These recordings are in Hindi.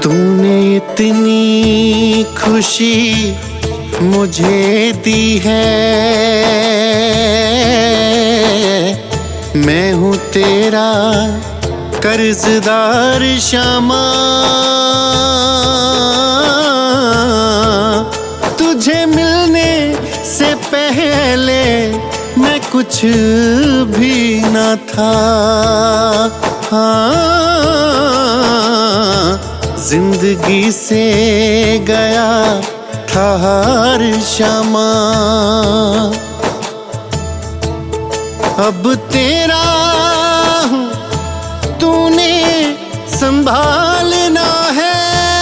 तूने इतनी खुशी मुझे दी है, मैं हूँ तेरा कर्जदार शामा। तुझे मिलने से पहले मैं कुछ भी न था। हाँ, जिंदगी से गया था हर शमा। अब तेरा हूँ, तूने संभालना है।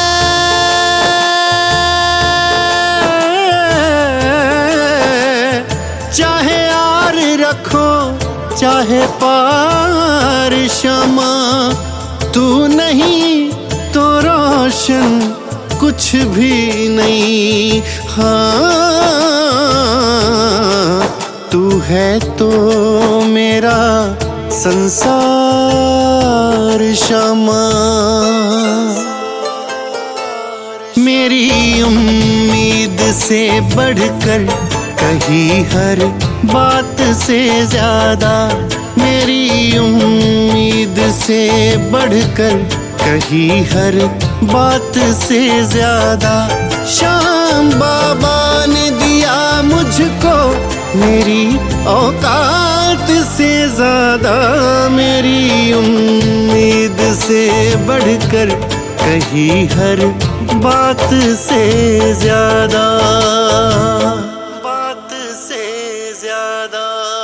चाहे यार रखो चाहे पार शमा, तू नहीं तो रोशन कुछ भी नहीं। हाँ, तू है तो मेरा संसार शमा। मेरी उम्मीद से बढ़कर कहीं हर बात से ज्यादा, मेरी उम्मीद से बढ़कर कहीं हर बात से ज्यादा श्याम बाबा ने दिया मुझको, मेरी औकात से ज्यादा। मेरी उम्मीद से बढ़कर कहीं हर बात से ज्यादा, बात से ज्यादा।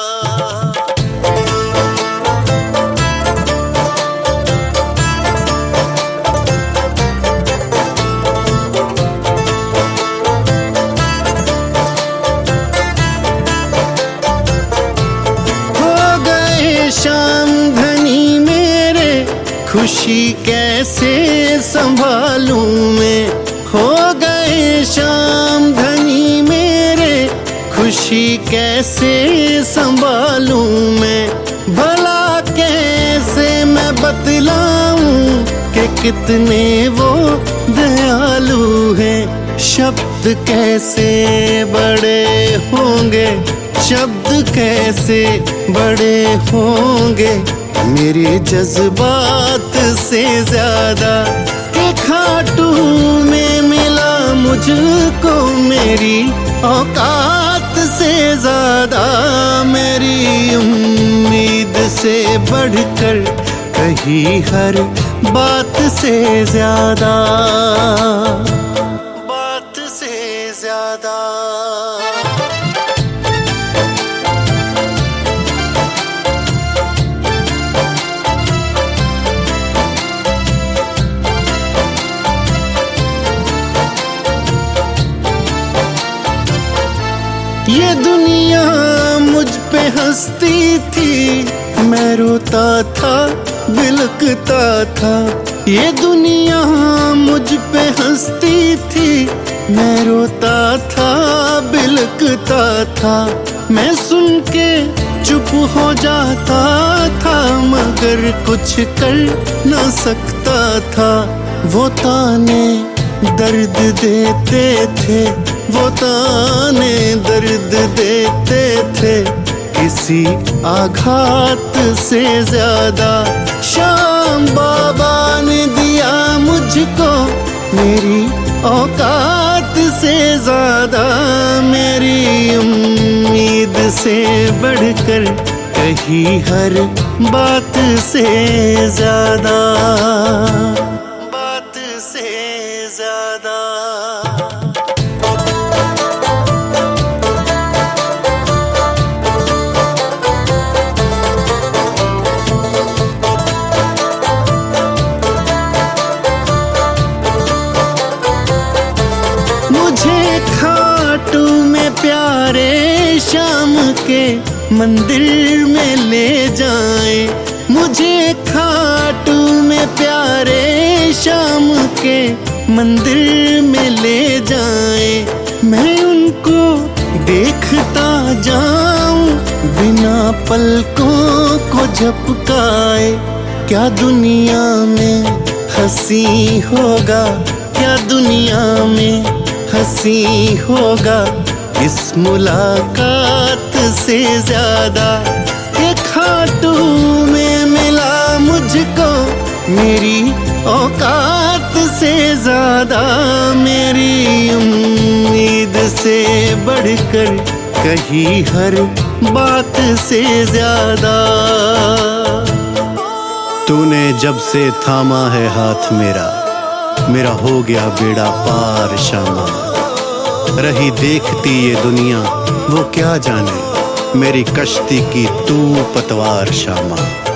शाम धनी मेरे, खुशी कैसे संभालूं मैं। हो गए शाम धनी मेरे, खुशी कैसे संभालूं मैं। भला कैसे मैं बतलाऊं कि कितने वो दयालु हैं। शब्द कैसे बड़े होंगे, शब्द कैसे बड़े होंगे मेरे जज्बात से ज्यादा। के खाटू में मिला मुझको मेरी औकात से ज्यादा। मेरी उम्मीद से बढ़कर कहीं हर बात से ज्यादा, बात से ज्यादा। ये दुनिया मुझ पे हंसती थी, मैं रोता था बिलकता था। ये दुनिया मुझ पे हंसती थी, मैं रोता था बिलकता था। मैं सुन के चुप हो जाता था, मगर कुछ कर न सकता था। वो ताने दर्द देते थे, वो ताने दर्द देते थे, किसी आघात से ज्यादा। श्याम बाबा ने दिया मुझको मेरी औकात से ज्यादा। मेरी उम्मीद से बढ़कर कहीं हर बात से ज्यादा, बात से ज्यादा। मुझे खाटू में प्यारे श्याम के मंदिर में ले जाए। मुझे खाटू में प्यारे श्याम के मंदिर में ले जाए। मैं उनको देखता जाऊं बिना पलकों को झपकाए। क्या दुनिया में हंसी होगा क्या दुनिया में, हंसी होगा इस मुलाकात से ज्यादा। ये खाटू में मिला मुझको मेरी औकात से ज्यादा, मेरी उम्मीद से बढ़कर कही हर बात से ज्यादा। तूने जब से थामा है हाथ मेरा, मेरा हो गया बेड़ा पार शामा। रही देखती ये दुनिया वो क्या जाने, मेरी कश्ती की तू पतवार शामा।